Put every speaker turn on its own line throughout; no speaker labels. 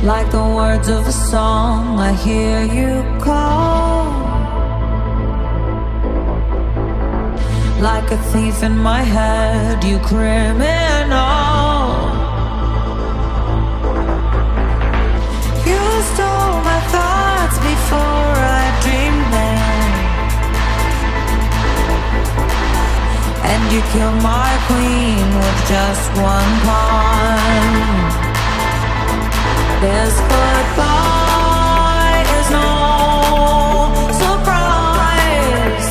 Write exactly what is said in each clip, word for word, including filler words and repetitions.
Like the words of a song, I hear you call. Like a thief in my head, you criminal. You stole my thoughts before I dreamed them, and you killed my queen with just one pawn. This goodbye is no surprise.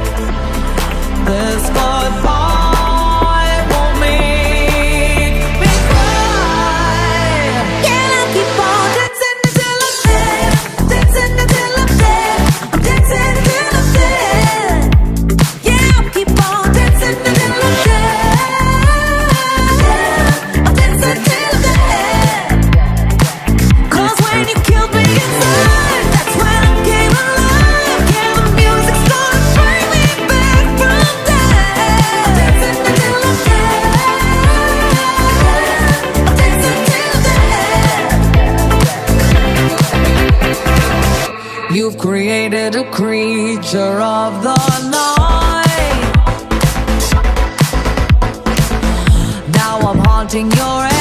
This goodbye won't make me cry. Can I keep on dancing until I'm dead? Dancing until I'm dead. I'm dancing until I'm dead. Yeah, I'll keep on dancing until I'm dead. I'm dancing till I'm dead. Cause when you killed me inside, that's when I came alive. Yeah, the music started to bring me back from death. I'm dancing until I'm dead. I'm dancing till I'm dead. You've created a creature of the night. Now I'm haunting your